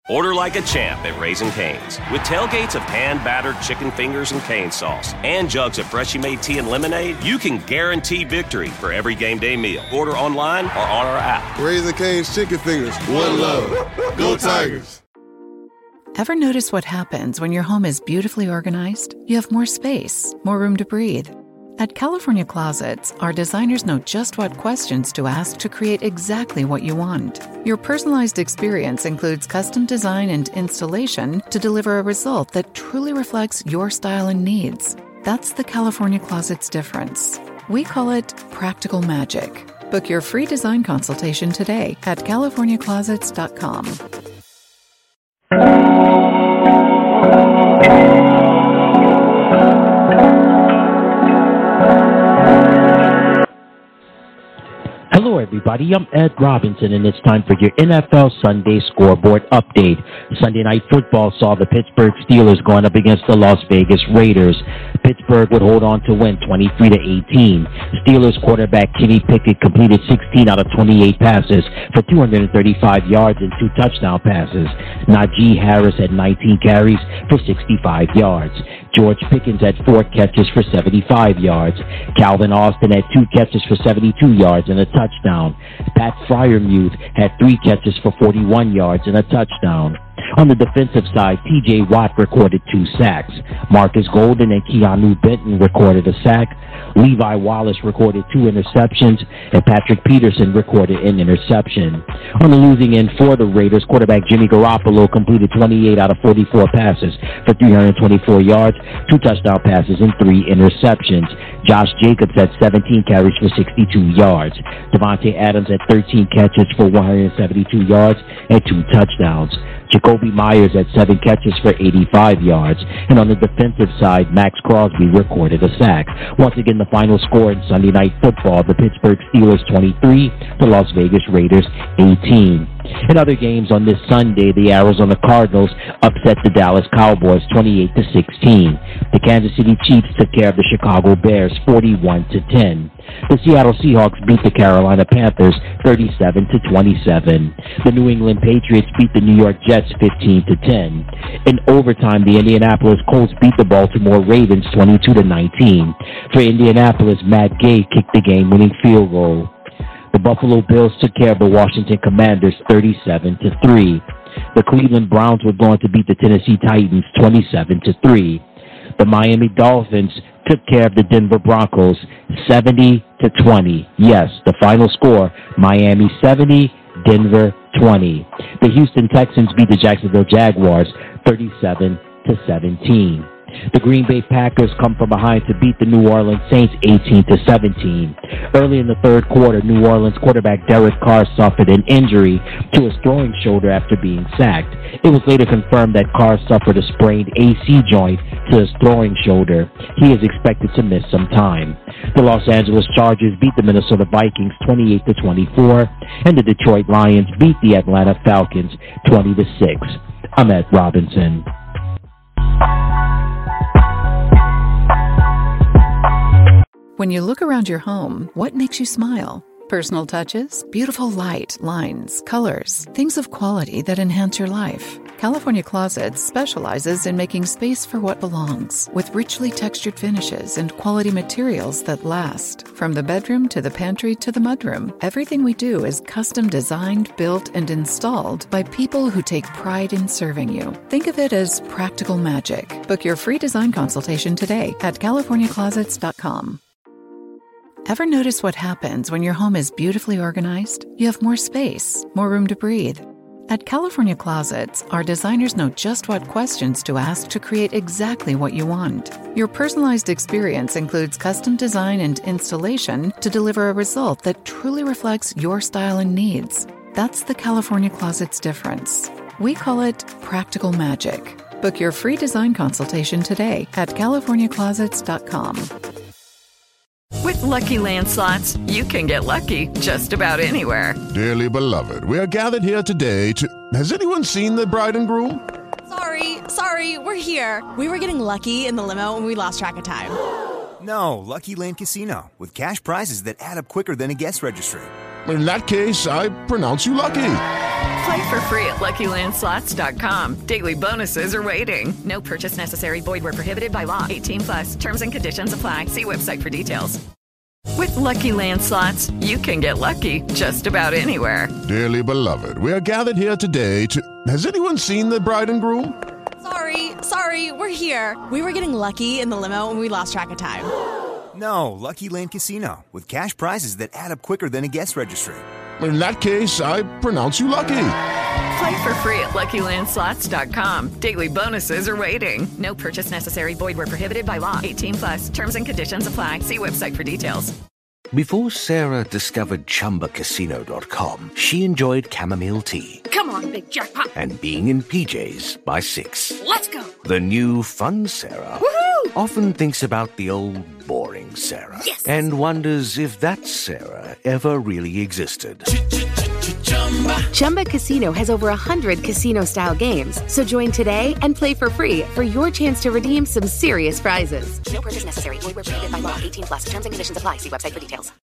Order like a champ at Raising Cane's. With tailgates of hand-battered chicken fingers and cane sauce and jugs of freshly made tea and lemonade, you can guarantee victory for every game day meal. Order online or on our app. Raising Cane's chicken fingers. One love. Go Tigers. Ever notice what happens when your home is beautifully organized? You have more space, more room to breathe. At California Closets, our designers know just what questions to ask to create exactly what you want. Your personalized experience includes custom design and installation to deliver a result that truly reflects your style and needs. That's the California Closets difference. We call it practical magic. Book your free design consultation today at californiaclosets.com. Hello, everybody. I'm Ed Robinson, and it's time for your NFL Sunday scoreboard update. Sunday Night Football saw the Pittsburgh Steelers going up against the Las Vegas Raiders. Pittsburgh would hold on to win 23-18. Steelers quarterback Kenny Pickett completed 16 out of 28 passes for 235 yards and 2 touchdown passes. Najee Harris had 19 carries for 65 yards. George Pickens had 4 catches for 75 yards. Calvin Austin had 2 catches for 72 yards and a touchdown. Pat Freiermuth had 3 catches for 41 yards and a touchdown. On the defensive side, T.J. Watt recorded 2 sacks. Marcus Golden and Keanu Benton recorded a sack. Levi Wallace recorded 2 interceptions, and Patrick Peterson recorded an interception. On the losing end for the Raiders, quarterback Jimmy Garoppolo completed 28 out of 44 passes for 324 yards, 2 touchdown passes, and 3 interceptions. Josh Jacobs had 17 carries for 62 yards. Devontae Adams had 13 catches for 172 yards and 2 touchdowns. Jacoby Myers had 7 catches for 85 yards. And on the defensive side, Max Crosby recorded a sack. Once again, the final score in Sunday Night Football, the Pittsburgh Steelers 23, the Las Vegas Raiders 18. In other games on this Sunday, the Arizona Cardinals upset the Dallas Cowboys 28-16. The Kansas City Chiefs took care of the Chicago Bears 41-10. The Seattle Seahawks beat the Carolina Panthers 37-27. The New England Patriots beat the New York Jets 15-10. In overtime, the Indianapolis Colts beat the Baltimore Ravens 22-19. For Indianapolis, Matt Gay kicked the game-winning field goal. The Buffalo Bills took care of the Washington Commanders 37-3. The Cleveland Browns were going to beat the Tennessee Titans 27-3. The Miami Dolphins took care of the Denver Broncos 70-20. Yes, the final score, Miami 70, Denver 20. The Houston Texans beat the Jacksonville Jaguars 37-17. The Green Bay Packers come from behind to beat the New Orleans Saints 18-17. Early in the third quarter, New Orleans quarterback Derek Carr suffered an injury to his throwing shoulder after being sacked. It was later confirmed that Carr suffered a sprained AC joint to his throwing shoulder. He is expected to miss some time. The Los Angeles Chargers beat the Minnesota Vikings 28-24, and the Detroit Lions beat the Atlanta Falcons 20-6. I'm Ed Robinson. When you look around your home, what makes you smile? Personal touches, beautiful light, lines, colors, things of quality that enhance your life. California Closets specializes in making space for what belongs, with richly textured finishes and quality materials that last. From the bedroom to the pantry to the mudroom, everything we do is custom designed, built, and installed by people who take pride in serving you. Think of it as practical magic. Book your free design consultation today at californiaclosets.com. Ever notice what happens when your home is beautifully organized? You have more space, more room to breathe. At California Closets, our designers know just what questions to ask to create exactly what you want. Your personalized experience includes custom design and installation to deliver a result that truly reflects your style and needs. That's the California Closets difference. We call it practical magic. Book your free design consultation today at californiaclosets.com. With Lucky Land Slots, you can get lucky just about anywhere. Dearly beloved, we are gathered here today to... Has anyone seen the bride and groom? Sorry, we're here. We were getting lucky in the limo and we lost track of time. No, Lucky Land Casino, with cash prizes that add up quicker than a guest registry. In that case, I pronounce you lucky. Play for free at LuckyLandSlots.com. Daily bonuses are waiting. No purchase necessary. Void where prohibited by law. 18 plus. Terms and conditions apply. See website for details. With Lucky Land Slots, you can get lucky just about anywhere. Dearly beloved, we are gathered here today to... Has anyone seen the bride and groom? Sorry, we're here. We were getting lucky in the limo and we lost track of time. No, Lucky Land Casino, with cash prizes that add up quicker than a guest registry. In that case, I pronounce you lucky. Play for free at LuckyLandSlots.com. Daily bonuses are waiting. No purchase necessary. Void where prohibited by law. 18 plus. Terms and conditions apply. See website for details. Before Sarah discovered ChumbaCasino.com, she enjoyed chamomile tea. Come on, big jackpot. And being in PJs by 6. Let's go. The new fun Sarah often thinks about the old boring Sarah. Yes. And wonders if that Sarah ever really existed. Chumba Casino has over 100 casino-style games. So join today and play for free for your chance to redeem some serious prizes. No purchase necessary. Void where prohibited by law. 18 plus. Terms and conditions apply. See website for details.